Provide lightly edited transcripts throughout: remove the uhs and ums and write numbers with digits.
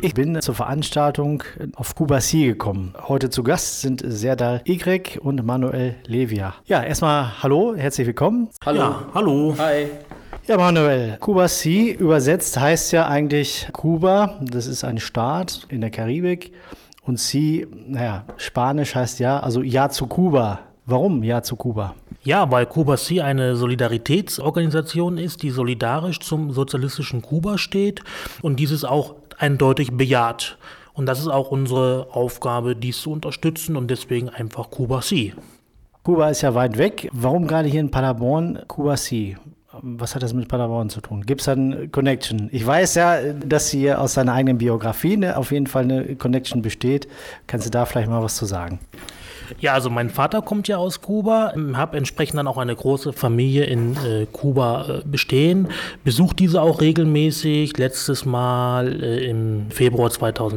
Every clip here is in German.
Ich bin zur Veranstaltung auf Cuba Sea gekommen. Heute zu Gast sind Serdar Igrek und Manuel Levia. Ja, erstmal hallo, herzlich willkommen. Hallo. Ja, hallo. Hi. Ja, Manuel, Cuba Sea übersetzt heißt ja eigentlich Kuba. Das ist ein Staat in der Karibik. Und Sea, Spanisch heißt ja, also Ja zu Kuba. Warum Ja zu Kuba? Ja, weil Cuba Sea eine Solidaritätsorganisation ist, die solidarisch zum sozialistischen Kuba steht und dieses auch eindeutig bejaht. Und das ist auch unsere Aufgabe, dies zu unterstützen und deswegen einfach Cuba Sea. Kuba ist ja weit weg. Warum gerade hier in Paderborn Cuba Sea? Was hat das mit Paderborn zu tun? Gibt es da eine Connection? Ich weiß ja, dass hier aus seiner eigenen Biografie auf jeden Fall eine Connection besteht. Kannst du da vielleicht mal was zu sagen? Ja, also mein Vater kommt ja aus Kuba, habe entsprechend dann auch eine große Familie in Kuba bestehen, besuche diese auch regelmäßig, letztes Mal im Februar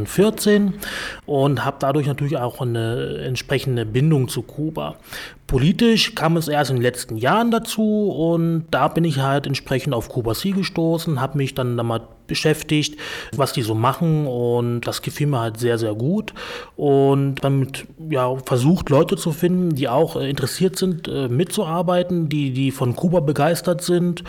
2014 und habe dadurch natürlich auch eine entsprechende Bindung zu Kuba. Politisch kam es erst in den letzten Jahren dazu und da bin ich halt entsprechend auf Cuba Sea gestoßen, habe mich dann damit beschäftigt, was die so machen und das gefiel mir halt sehr, sehr gut und damit versucht, Leute zu finden, die auch interessiert sind, mitzuarbeiten, die von Kuba begeistert sind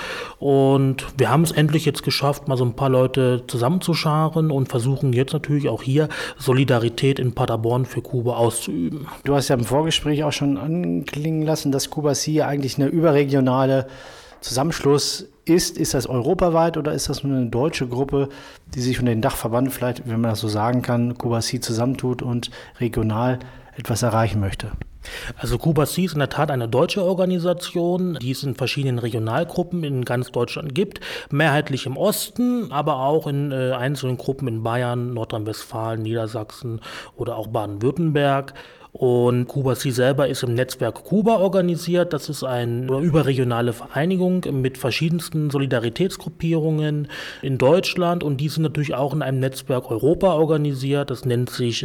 und wir haben es endlich jetzt geschafft, mal so ein paar Leute zusammenzuscharen und versuchen jetzt natürlich auch hier Solidarität in Paderborn für Kuba auszuüben. Du hast ja im Vorgespräch auch schon anklingen lassen, dass Cuba Sea eigentlich eine überregionale Zusammenschluss ist. Ist das europaweit oder ist das nur eine deutsche Gruppe, die sich unter den Dachverband vielleicht, wenn man das so sagen kann, Cuba Sea zusammentut und regional etwas erreichen möchte? Also Cuba Sea ist in der Tat eine deutsche Organisation, die es in verschiedenen Regionalgruppen in ganz Deutschland gibt, mehrheitlich im Osten, aber auch in einzelnen Gruppen in Bayern, Nordrhein-Westfalen, Niedersachsen oder auch Baden-Württemberg. Und Cuba Sea selber ist im Netzwerk Kuba organisiert. Das ist eine überregionale Vereinigung mit verschiedensten Solidaritätsgruppierungen in Deutschland und die sind natürlich auch in einem Netzwerk Europa organisiert. Das nennt sich,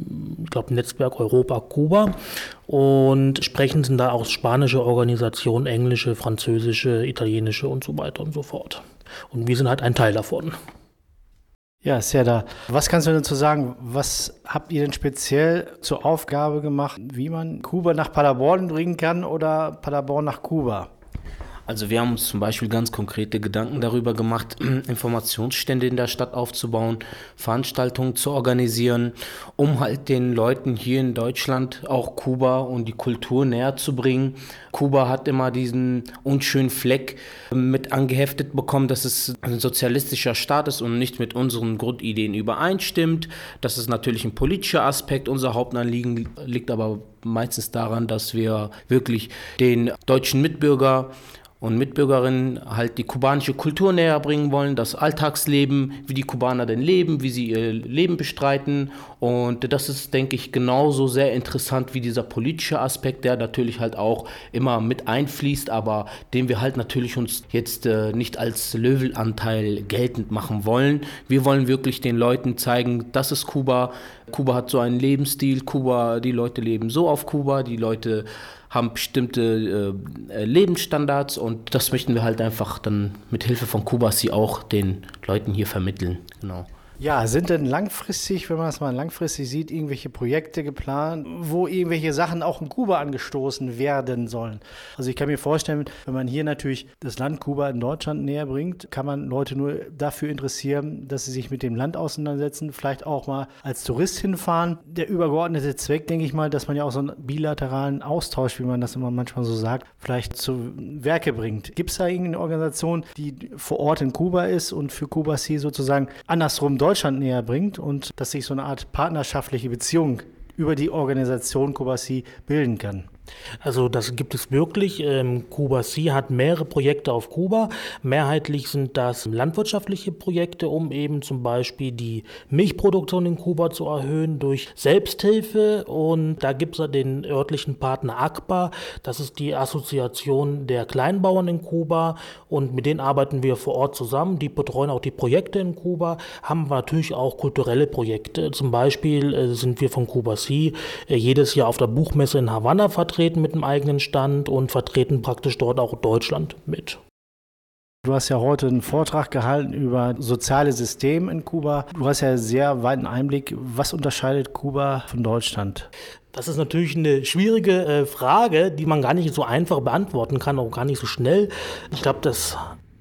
Netzwerk Europa Kuba. Und entsprechend sind da auch spanische Organisationen, englische, französische, italienische und so weiter und so fort. Und wir sind halt ein Teil davon. Ja, Serdar, was kannst du dazu sagen? Was habt ihr denn speziell zur Aufgabe gemacht, wie man Kuba nach Paderborn bringen kann oder Paderborn nach Kuba? Also wir haben uns zum Beispiel ganz konkrete Gedanken darüber gemacht, Informationsstände in der Stadt aufzubauen, Veranstaltungen zu organisieren, um halt den Leuten hier in Deutschland auch Kuba und die Kultur näher zu bringen. Kuba hat immer diesen unschönen Fleck mit angeheftet bekommen, dass es ein sozialistischer Staat ist und nicht mit unseren Grundideen übereinstimmt. Das ist natürlich ein politischer Aspekt. Unser Hauptanliegen liegt aber meistens daran, dass wir wirklich den deutschen Mitbürger und Mitbürgerinnen halt die kubanische Kultur näher bringen wollen, das Alltagsleben, wie die Kubaner denn leben, wie sie ihr Leben bestreiten. Und das ist, denke ich, genauso sehr interessant wie dieser politische Aspekt, der natürlich halt auch immer mit einfließt, aber den wir halt natürlich uns jetzt nicht als Löwelanteil geltend machen wollen. Wir wollen wirklich den Leuten zeigen, das ist Kuba. Kuba hat so einen Lebensstil, die Leute leben so auf Kuba, die Leute haben bestimmte Lebensstandards und das möchten wir halt einfach dann mit Hilfe von Cuba Sea auch den Leuten hier vermitteln. Genau. Ja, sind denn langfristig, wenn man das mal langfristig sieht, irgendwelche Projekte geplant, wo irgendwelche Sachen auch in Kuba angestoßen werden sollen? Also ich kann mir vorstellen, wenn man hier natürlich das Land Kuba in Deutschland näher bringt, kann man Leute nur dafür interessieren, dass sie sich mit dem Land auseinandersetzen, vielleicht auch mal als Tourist hinfahren. Der übergeordnete Zweck, denke ich mal, dass man ja auch so einen bilateralen Austausch, wie man das immer manchmal so sagt, vielleicht zu Werke bringt. Gibt es da irgendeine Organisation, die vor Ort in Kuba ist und für Cuba Sea sozusagen andersrum Deutschland näher bringt und dass sich so eine Art partnerschaftliche Beziehung über die Organisation Cuba Sea bilden kann? Also das gibt es wirklich. Cuba Sea hat mehrere Projekte auf Kuba. Mehrheitlich sind das landwirtschaftliche Projekte, um eben zum Beispiel die Milchproduktion in Kuba zu erhöhen durch Selbsthilfe. Und da gibt es den örtlichen Partner ACBA. Das ist die Assoziation der Kleinbauern in Kuba. Und mit denen arbeiten wir vor Ort zusammen. Die betreuen auch die Projekte in Kuba, haben aber natürlich auch kulturelle Projekte. Zum Beispiel sind wir von Cuba Sea jedes Jahr auf der Buchmesse in Havanna vertreten mit einem eigenen Stand und vertreten praktisch dort auch Deutschland mit. Du hast ja heute einen Vortrag gehalten über soziale Systeme in Kuba. Du hast ja sehr weiten Einblick. Was unterscheidet Kuba von Deutschland? Das ist natürlich eine schwierige Frage, die man gar nicht so einfach beantworten kann, auch gar nicht so schnell. Ich glaube, das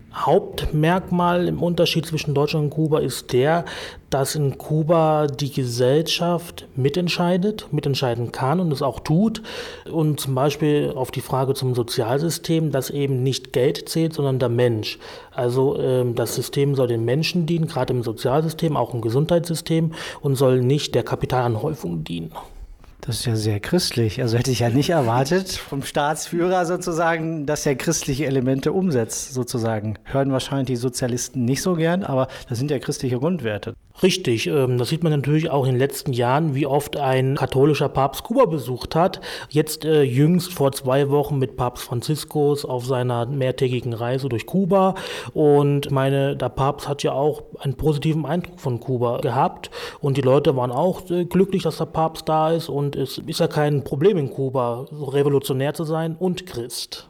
Hauptmerkmal im Unterschied zwischen Deutschland und Kuba ist dass in Kuba die Gesellschaft mitentscheiden kann und es auch tut. Und zum Beispiel auf die Frage zum Sozialsystem, dass eben nicht Geld zählt, sondern der Mensch. Also das System soll den Menschen dienen, gerade im Sozialsystem, auch im Gesundheitssystem, und soll nicht der Kapitalanhäufung dienen. Das ist ja sehr christlich. Also hätte ich ja nicht erwartet vom Staatsführer sozusagen, dass er christliche Elemente umsetzt sozusagen. Hören wahrscheinlich die Sozialisten nicht so gern, aber das sind ja christliche Grundwerte. Richtig, das sieht man natürlich auch in den letzten Jahren, wie oft ein katholischer Papst Kuba besucht hat. Jetzt jüngst vor 2 Wochen mit Papst Franziskus auf seiner mehrtägigen Reise durch Kuba. Und der Papst hat ja auch einen positiven Eindruck von Kuba gehabt. Und die Leute waren auch glücklich, dass der Papst da ist. Und es ist ja kein Problem in Kuba, so revolutionär zu sein und Christ.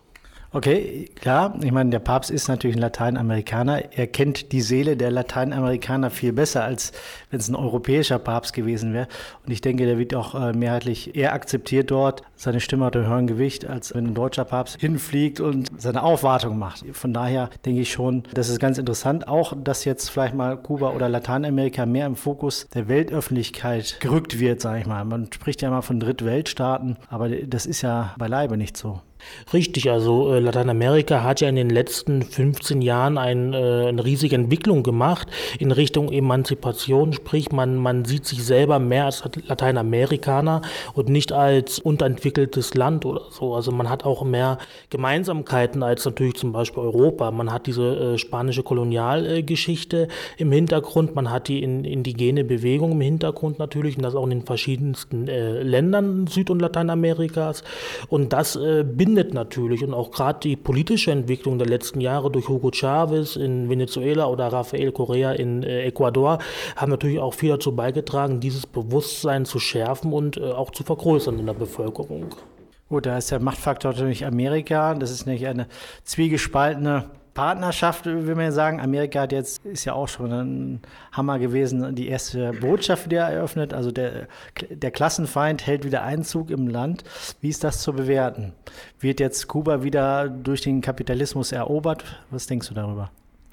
Okay, klar. Ich meine, der Papst ist natürlich ein Lateinamerikaner. Er kennt die Seele der Lateinamerikaner viel besser, als wenn es ein europäischer Papst gewesen wäre. Und ich denke, der wird auch mehrheitlich eher akzeptiert dort. Seine Stimme hat ein höheres Gewicht, als wenn ein deutscher Papst hinfliegt und seine Aufwartung macht. Von daher denke ich schon, das ist ganz interessant. Auch, dass jetzt vielleicht mal Kuba oder Lateinamerika mehr im Fokus der Weltöffentlichkeit gerückt wird, sage ich mal. Man spricht ja immer von Drittweltstaaten, aber das ist ja beileibe nicht so. Richtig, also Lateinamerika hat ja in den letzten 15 Jahren eine riesige Entwicklung gemacht in Richtung Emanzipation, sprich man sieht sich selber mehr als Lateinamerikaner und nicht als unterentwickeltes Land oder so. Also man hat auch mehr Gemeinsamkeiten als natürlich zum Beispiel Europa. Man hat diese spanische Kolonialgeschichte im Hintergrund, man hat die indigene Bewegung im Hintergrund natürlich und das auch in den verschiedensten Ländern Süd- und Lateinamerikas, und das bindet natürlich, und auch gerade die politische Entwicklung der letzten Jahre durch Hugo Chavez in Venezuela oder Rafael Correa in Ecuador haben natürlich auch viel dazu beigetragen, dieses Bewusstsein zu schärfen und auch zu vergrößern in der Bevölkerung. Gut, da ist der Machtfaktor natürlich Amerika. Das ist nämlich eine zwiegespaltene Partnerschaft, will man ja sagen. Amerika ist ja auch schon ein Hammer gewesen, die erste Botschaft wieder eröffnet. Also der Klassenfeind hält wieder Einzug im Land. Wie ist das zu bewerten? Wird jetzt Kuba wieder durch den Kapitalismus erobert? Was denkst du darüber?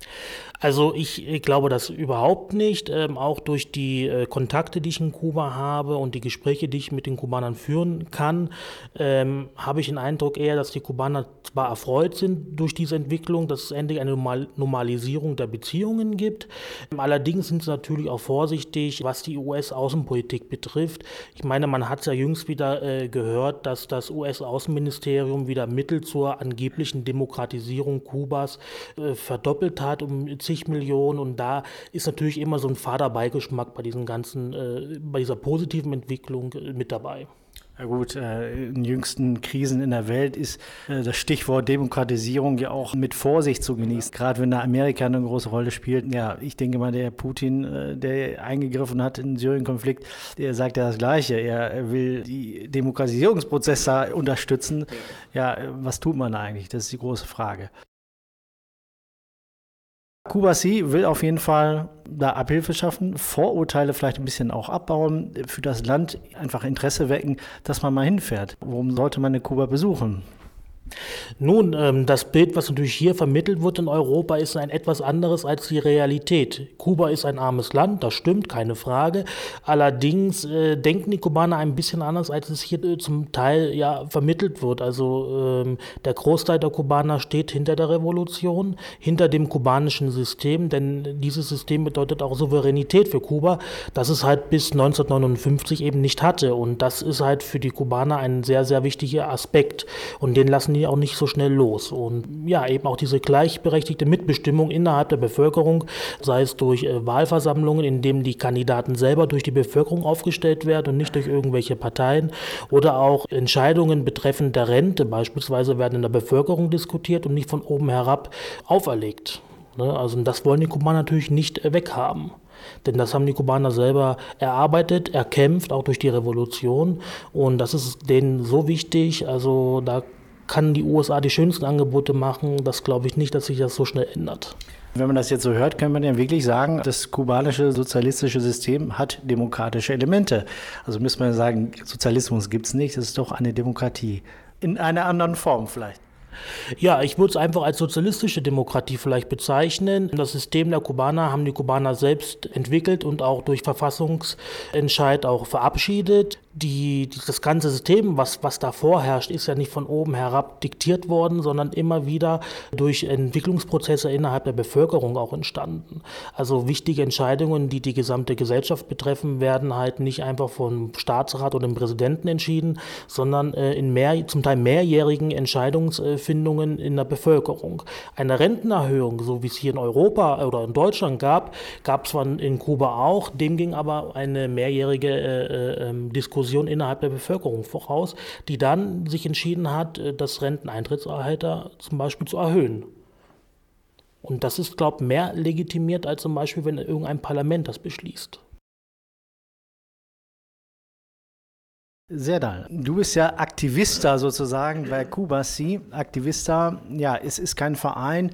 Also ich glaube das überhaupt nicht. Auch durch die Kontakte, die ich in Kuba habe und die Gespräche, die ich mit den Kubanern führen kann, habe ich den Eindruck eher, dass die Kubaner zwar erfreut sind durch diese Entwicklung, dass es endlich eine Normalisierung der Beziehungen gibt. Allerdings sind sie natürlich auch vorsichtig, was die US-Außenpolitik betrifft. Ich meine, man hat ja jüngst wieder gehört, dass das US-Außenministerium wieder Mittel zur angeblichen Demokratisierung Kubas verdoppelt hat um zig Millionen, und da ist natürlich immer so ein fader Beigeschmack bei bei dieser positiven Entwicklung mit dabei. Ja gut, in den jüngsten Krisen in der Welt ist das Stichwort Demokratisierung ja auch mit Vorsicht zu genießen, gerade wenn da Amerika eine große Rolle spielt. Ja, ich denke mal, der Putin, der eingegriffen hat in den Syrien-Konflikt, der sagt ja das Gleiche. Er will die Demokratisierungsprozesse unterstützen. Ja, was tut man da eigentlich? Das ist die große Frage. Cuba C will auf jeden Fall da Abhilfe schaffen, Vorurteile vielleicht ein bisschen auch abbauen, für das Land einfach Interesse wecken, dass man mal hinfährt. Warum sollte man Kuba besuchen? Nun, das Bild, was natürlich hier vermittelt wird in Europa, ist ein etwas anderes als die Realität. Kuba ist ein armes Land, das stimmt, keine Frage. Allerdings denken die Kubaner ein bisschen anders, als es hier zum Teil ja vermittelt wird. Also der Großteil der Kubaner steht hinter der Revolution, hinter dem kubanischen System, denn dieses System bedeutet auch Souveränität für Kuba, das es halt bis 1959 eben nicht hatte. Und das ist halt für die Kubaner ein sehr, sehr wichtiger Aspekt. Und den lassen die auch nicht so schnell los. Und ja, eben auch diese gleichberechtigte Mitbestimmung innerhalb der Bevölkerung, sei es durch Wahlversammlungen, in denen die Kandidaten selber durch die Bevölkerung aufgestellt werden und nicht durch irgendwelche Parteien, oder auch Entscheidungen betreffend der Rente beispielsweise werden in der Bevölkerung diskutiert und nicht von oben herab auferlegt. Also das wollen die Kubaner natürlich nicht weghaben. Denn das haben die Kubaner selber erarbeitet, erkämpft, auch durch die Revolution. Und das ist denen so wichtig, also da kann die USA die schönsten Angebote machen. Das glaube ich nicht, dass sich das so schnell ändert. Wenn man das jetzt so hört, kann man ja wirklich sagen, das kubanische sozialistische System hat demokratische Elemente. Also müsste man sagen, Sozialismus gibt es nicht, es ist doch eine Demokratie. In einer anderen Form vielleicht. Ja, ich würde es einfach als sozialistische Demokratie vielleicht bezeichnen. Das System der Kubaner haben die Kubaner selbst entwickelt und auch durch Verfassungsentscheid auch verabschiedet. Das ganze System, was da vorherrscht, ist ja nicht von oben herab diktiert worden, sondern immer wieder durch Entwicklungsprozesse innerhalb der Bevölkerung auch entstanden. Also wichtige Entscheidungen, die die gesamte Gesellschaft betreffen, werden halt nicht einfach vom Staatsrat oder dem Präsidenten entschieden, sondern in zum Teil mehrjährigen Entscheidungsfindungen in der Bevölkerung. Eine Rentenerhöhung, so wie es hier in Europa oder in Deutschland gab es zwar in Kuba auch, dem ging aber eine mehrjährige Diskussion innerhalb der Bevölkerung voraus, die dann sich entschieden hat, das Renteneintrittsalter zum Beispiel zu erhöhen. Und das ist, glaube ich, mehr legitimiert als zum Beispiel, wenn irgendein Parlament das beschließt. Serdal, du bist ja Aktivista sozusagen bei Cuba-C. Aktivista, ja, es ist kein Verein.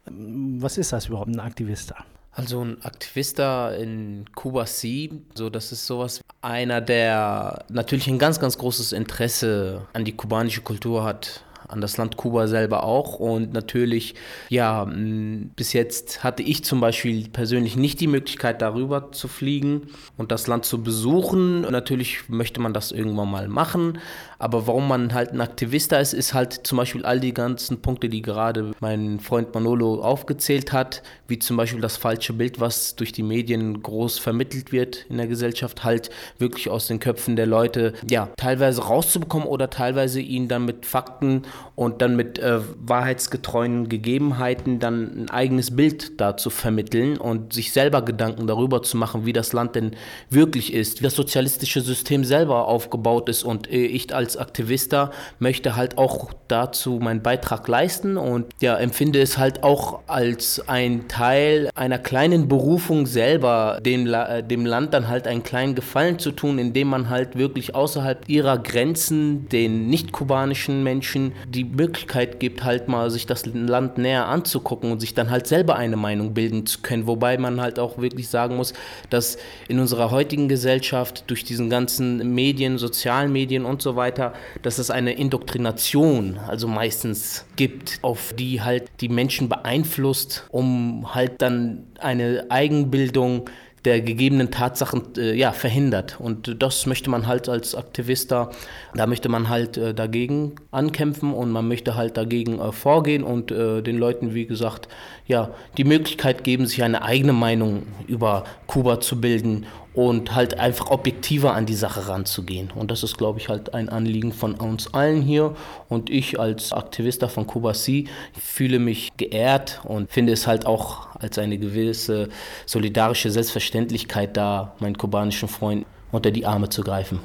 Was ist das überhaupt, ein Aktivista? Also ein Aktivista in Cuba-C, so das ist sowas, einer, der natürlich ein ganz, ganz großes Interesse an die kubanische Kultur hat, an das Land Kuba selber auch. Und natürlich, ja, bis jetzt hatte ich zum Beispiel persönlich nicht die Möglichkeit, darüber zu fliegen und das Land zu besuchen. Natürlich möchte man das irgendwann mal machen, aber warum man halt ein Aktivista ist, ist halt zum Beispiel all die ganzen Punkte, die gerade mein Freund Manolo aufgezählt hat, wie zum Beispiel das falsche Bild, was durch die Medien groß vermittelt wird in der Gesellschaft, halt wirklich aus den Köpfen der Leute, ja, teilweise rauszubekommen oder teilweise ihnen dann mit Fakten und dann mit wahrheitsgetreuen Gegebenheiten dann ein eigenes Bild da zu vermitteln und sich selber Gedanken darüber zu machen, wie das Land denn wirklich ist, wie das sozialistische System selber aufgebaut ist. Und ich als Aktivista möchte halt auch dazu meinen Beitrag leisten und ja, empfinde es halt auch als ein Teil einer kleinen Berufung selber, dem Land dann halt einen kleinen Gefallen zu tun, indem man halt wirklich außerhalb ihrer Grenzen den nicht-kubanischen Menschen die Möglichkeit gibt, halt mal sich das Land näher anzugucken und sich dann halt selber eine Meinung bilden zu können. Wobei man halt auch wirklich sagen muss, dass in unserer heutigen Gesellschaft durch diesen ganzen Medien, sozialen Medien und so weiter, dass es eine Indoktrination, also meistens gibt, auf die halt die Menschen beeinflusst, um halt dann eine Eigenbildung der gegebenen Tatsachen verhindert. Und das möchte man halt als Aktivista, da möchte man halt dagegen ankämpfen und man möchte halt dagegen vorgehen und den Leuten, wie gesagt, ja, die Möglichkeit geben, sich eine eigene Meinung über Kuba zu bilden und halt einfach objektiver an die Sache ranzugehen. Und das ist, glaube ich, halt ein Anliegen von uns allen hier. Und ich als Aktivista von Cuba-C fühle mich geehrt und finde es halt auch als eine gewisse solidarische Selbstverständlichkeit da, meinen kubanischen Freunden unter die Arme zu greifen.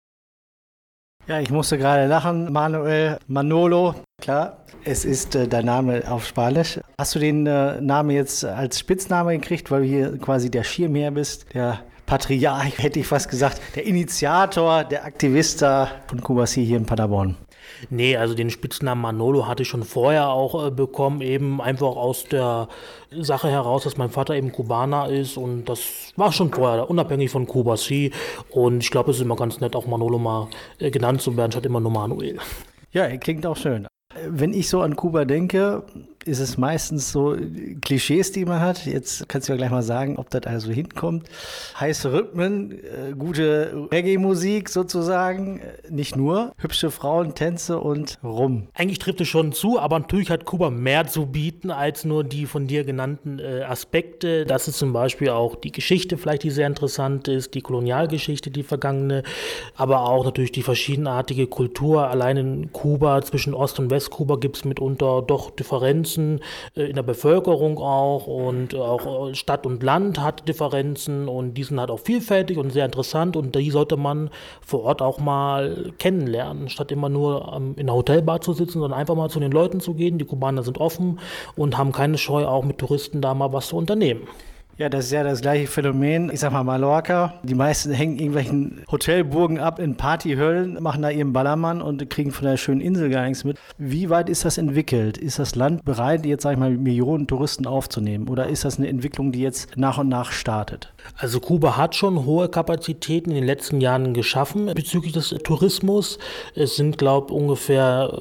Ja, ich musste gerade lachen, Manolo, klar, es ist dein Name auf Spanisch. Hast du den Namen jetzt als Spitzname gekriegt, weil du hier quasi der Schirmherr bist, der Patriarch, hätte ich fast gesagt, der Initiator, der Aktivista von Cuba-C hier in Paderborn? Nee, also den Spitznamen Manolo hatte ich schon vorher auch bekommen, eben einfach aus der Sache heraus, dass mein Vater eben Kubaner ist und das war schon vorher, unabhängig von Cuba-C und ich glaube, es ist immer ganz nett, auch Manolo mal genannt zu werden, statt immer nur Manuel. Ja, klingt auch schön. Wenn ich so an Kuba denke, ist es meistens so Klischees, die man hat. Jetzt kannst du ja gleich mal sagen, ob das also hinkommt. Heiße Rhythmen, gute Reggae-Musik sozusagen, nicht nur. Hübsche Frauen, Tänze und Rum. Eigentlich trifft es schon zu, aber natürlich hat Kuba mehr zu bieten als nur die von dir genannten Aspekte. Das ist zum Beispiel auch die Geschichte vielleicht, die sehr interessant ist, die Kolonialgeschichte, die vergangene, aber auch natürlich die verschiedenartige Kultur. Allein in Kuba, zwischen Ost- und Westkuba gibt es mitunter doch Differenzen in der Bevölkerung auch und auch Stadt und Land hat Differenzen und die sind halt auch vielfältig und sehr interessant und die sollte man vor Ort auch mal kennenlernen, statt immer nur in einer Hotelbar zu sitzen, sondern einfach mal zu den Leuten zu gehen. Die Kubaner sind offen und haben keine Scheu, auch mit Touristen da mal was zu unternehmen. Ja, das ist ja das gleiche Phänomen. Ich sag mal Mallorca. Die meisten hängen irgendwelchen Hotelburgen ab in Partyhöllen, machen da ihren Ballermann und kriegen von der schönen Insel gar nichts mit. Wie weit ist das entwickelt? Ist das Land bereit, jetzt sag ich mal Millionen Touristen aufzunehmen? Oder ist das eine Entwicklung, die jetzt nach und nach startet? Also Kuba hat schon hohe Kapazitäten in den letzten Jahren geschaffen bezüglich des Tourismus. Es sind, glaube ich, ungefähr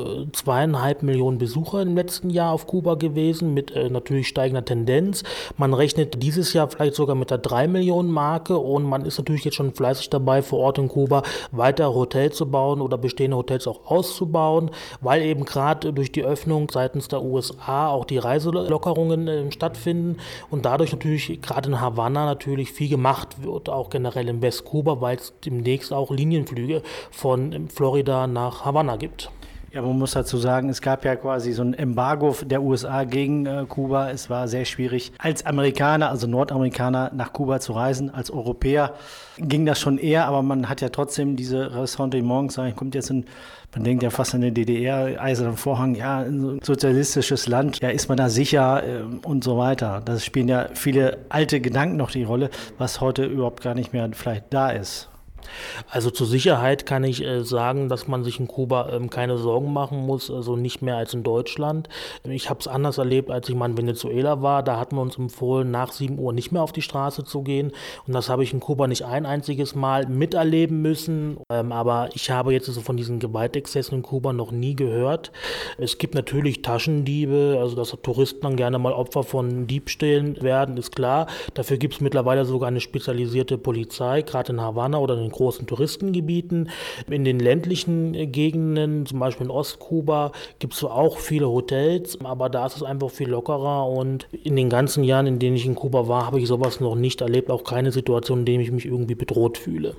2,5 Millionen Besucher im letzten Jahr auf Kuba gewesen, mit natürlich steigender Tendenz. Man rechnet dieses Jahr vielleicht sogar mit der 3 Millionen Marke und man ist natürlich jetzt schon fleißig dabei, vor Ort in Kuba weitere Hotels zu bauen oder bestehende Hotels auch auszubauen, weil eben gerade durch die Öffnung seitens der USA auch die Reiselockerungen stattfinden und dadurch natürlich gerade in Havanna natürlich viel gemacht wird, auch generell in Westkuba, weil es demnächst auch Linienflüge von Florida nach Havanna gibt. Ja, man muss dazu sagen, es gab ja quasi so ein Embargo der USA gegen Kuba. Es war sehr schwierig, als Amerikaner, also Nordamerikaner, nach Kuba zu reisen. Als Europäer ging das schon eher, aber man hat ja trotzdem diese Ressentiments, kommt jetzt man denkt ja fast an die DDR, Eisernen Vorhang, ja, ein so sozialistisches Land, ja, ist man da sicher und so weiter. Das spielen ja viele alte Gedanken noch die Rolle, was heute überhaupt gar nicht mehr vielleicht da ist. Also zur Sicherheit kann ich sagen, dass man sich in Kuba keine Sorgen machen muss, also nicht mehr als in Deutschland. Ich habe es anders erlebt, als ich mal in Venezuela war. Da hat man uns empfohlen, nach 7 Uhr nicht mehr auf die Straße zu gehen. Und das habe ich in Kuba nicht ein einziges Mal miterleben müssen. Aber ich habe jetzt also von diesen Gewaltexzessen in Kuba noch nie gehört. Es gibt natürlich Taschendiebe, also dass Touristen dann gerne mal Opfer von Diebstählen werden, ist klar. Dafür gibt es mittlerweile sogar eine spezialisierte Polizei, gerade in Havanna oder in den großen Touristengebieten. In den ländlichen Gegenden, zum Beispiel in Ostkuba, gibt es auch viele Hotels, aber da ist es einfach viel lockerer und in den ganzen Jahren, in denen ich in Kuba war, habe ich sowas noch nicht erlebt, auch keine Situation, in der ich mich irgendwie bedroht fühle.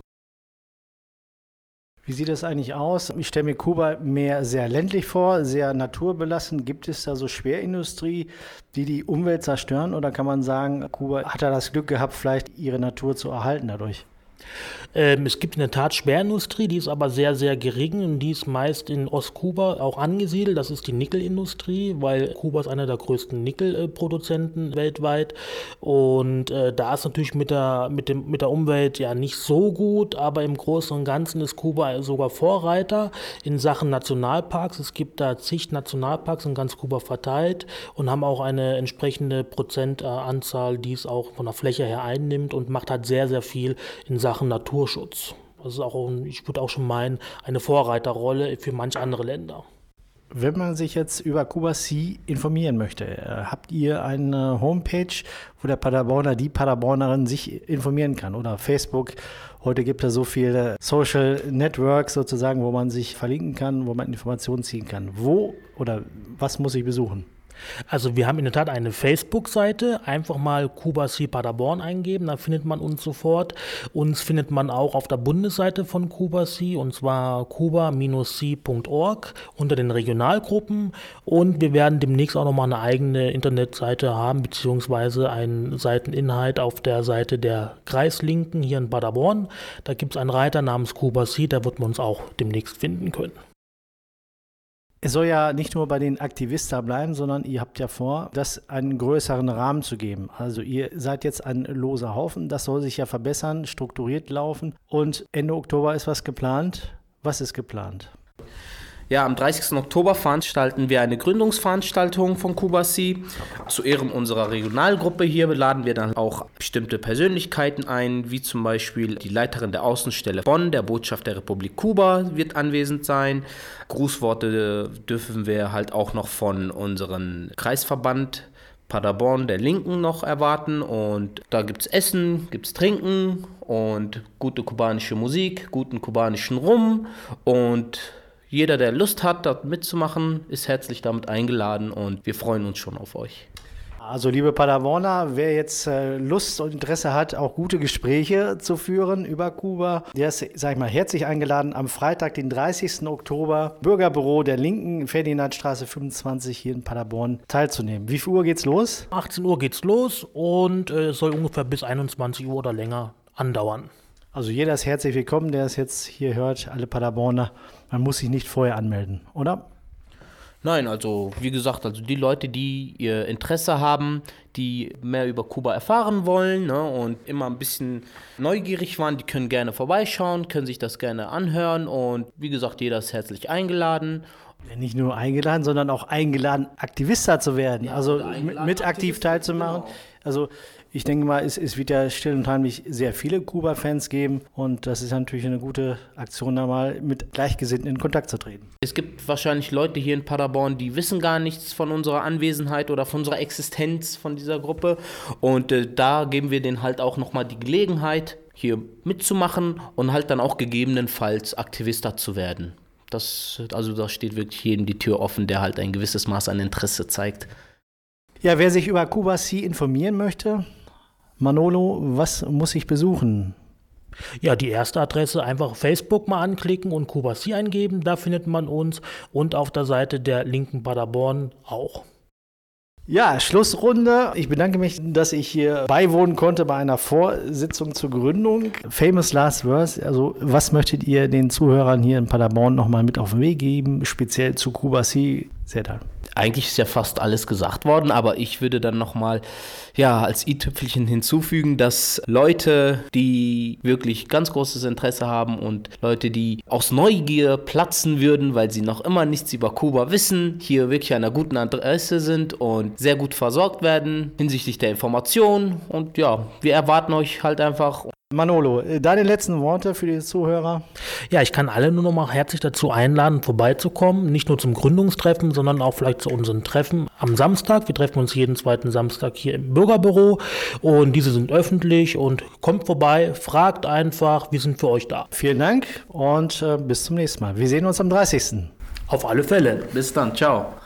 Wie sieht das eigentlich aus? Ich stelle mir Kuba mehr sehr ländlich vor, sehr naturbelassen. Gibt es da so Schwerindustrie, die die Umwelt zerstören? Oder kann man sagen, Kuba hat da das Glück gehabt, vielleicht ihre Natur zu erhalten dadurch? Es gibt in der Tat Schwerindustrie, die ist aber sehr, sehr gering und die ist meist in Ostkuba auch angesiedelt. Das ist die Nickelindustrie, weil Kuba ist einer der größten Nickelproduzenten weltweit und da ist natürlich mit der Umwelt ja nicht so gut, aber im Großen und Ganzen ist Kuba sogar Vorreiter in Sachen Nationalparks. Es gibt da zig Nationalparks in ganz Kuba verteilt und haben auch eine entsprechende Prozentanzahl, die es auch von der Fläche her einnimmt und macht halt sehr, sehr viel in Sachen Naturschutz. Das ist auch, ich würde auch schon meinen, eine Vorreiterrolle für manche andere Länder. Wenn man sich jetzt über Cuba Sea informieren möchte, habt ihr eine Homepage, wo der Paderborner, die Paderbornerin sich informieren kann? Oder Facebook? Heute gibt es so viele Social Networks sozusagen, wo man sich verlinken kann, wo man Informationen ziehen kann. Wo oder was muss ich besuchen? Also wir haben in der Tat eine Facebook-Seite, einfach mal Cuba Sea Paderborn eingeben, da findet man uns sofort. Uns findet man auch auf der Bundesseite von Cuba Sea, und zwar cuba-sea.org unter den Regionalgruppen, und wir werden demnächst auch nochmal eine eigene Internetseite haben, beziehungsweise einen Seiteninhalt auf der Seite der Kreislinken hier in Paderborn. Da gibt es einen Reiter namens Cuba Sea, da wird man uns auch demnächst finden können. Es soll ja nicht nur bei den Aktivisten bleiben, sondern ihr habt ja vor, das einen größeren Rahmen zu geben. Also ihr seid jetzt ein loser Haufen, das soll sich ja verbessern, strukturiert laufen und Ende Oktober ist was geplant. Was ist geplant? Ja, am 30. Oktober veranstalten wir eine Gründungsveranstaltung von Cuba Sea. Zu Ehren unserer Regionalgruppe hier laden wir dann auch bestimmte Persönlichkeiten ein, wie zum Beispiel die Leiterin der Außenstelle Bonn, der Botschaft der Republik Kuba, wird anwesend sein. Grußworte dürfen wir halt auch noch von unserem Kreisverband Paderborn der Linken noch erwarten, und da gibt es Essen, gibt es Trinken und gute kubanische Musik, guten kubanischen Rum, und jeder, der Lust hat, dort mitzumachen, ist herzlich damit eingeladen und wir freuen uns schon auf euch. Also liebe Paderborner, wer jetzt Lust und Interesse hat, auch gute Gespräche zu führen über Kuba, der ist, sag ich mal, herzlich eingeladen am Freitag, den 30. Oktober, Bürgerbüro der Linken, Ferdinandstraße 25 hier in Paderborn teilzunehmen. Wie viel Uhr geht's los? 18 Uhr geht's los und es soll ungefähr bis 21 Uhr oder länger andauern. Also jeder ist herzlich willkommen, der es jetzt hier hört, alle Paderborner. Man muss sich nicht vorher anmelden, oder? Nein, also wie gesagt, also die Leute, die ihr Interesse haben, die mehr über Kuba erfahren wollen, ne, und immer ein bisschen neugierig waren, die können gerne vorbeischauen, können sich das gerne anhören und wie gesagt, jeder ist herzlich eingeladen. Ja, nicht nur eingeladen, sondern auch eingeladen, Aktivist da zu werden, also mit aktiv teilzumachen. Genau. Also ich denke mal, es wird ja still und heimlich sehr viele Kuba-Fans geben und das ist natürlich eine gute Aktion, da mal mit Gleichgesinnten in Kontakt zu treten. Es gibt wahrscheinlich Leute hier in Paderborn, die wissen gar nichts von unserer Anwesenheit oder von unserer Existenz von dieser Gruppe und da geben wir denen halt auch nochmal die Gelegenheit, hier mitzumachen und halt dann auch gegebenenfalls Aktivist zu werden. Da steht wirklich jedem die Tür offen, der halt ein gewisses Maß an Interesse zeigt. Ja, wer sich über Kuba Sea informieren möchte, Manolo, was muss ich besuchen? Ja, die erste Adresse einfach Facebook mal anklicken und Kuba Sea eingeben, da findet man uns und auf der Seite der Linken Paderborn auch. Ja, Schlussrunde. Ich bedanke mich, dass ich hier beiwohnen konnte bei einer Vorsitzung zur Gründung. Famous Last Words, also was möchtet ihr den Zuhörern hier in Paderborn nochmal mit auf den Weg geben, speziell zu Kuba Sea? Sehr toll. Eigentlich ist ja fast alles gesagt worden, aber ich würde dann nochmal als i-Tüpfelchen hinzufügen, dass Leute, die wirklich ganz großes Interesse haben und Leute, die aus Neugier platzen würden, weil sie noch immer nichts über Kuba wissen, hier wirklich an einer guten Adresse sind und sehr gut versorgt werden hinsichtlich der Information und ja, wir erwarten euch halt einfach. Manolo, deine letzten Worte für die Zuhörer? Ja, ich kann alle nur noch mal herzlich dazu einladen, vorbeizukommen. Nicht nur zum Gründungstreffen, sondern auch vielleicht zu unseren Treffen am Samstag. Wir treffen uns jeden zweiten Samstag hier im Bürgerbüro und diese sind öffentlich und kommt vorbei, fragt einfach, wir sind für euch da. Vielen Dank und bis zum nächsten Mal. Wir sehen uns am 30. Auf alle Fälle. Bis dann. Ciao.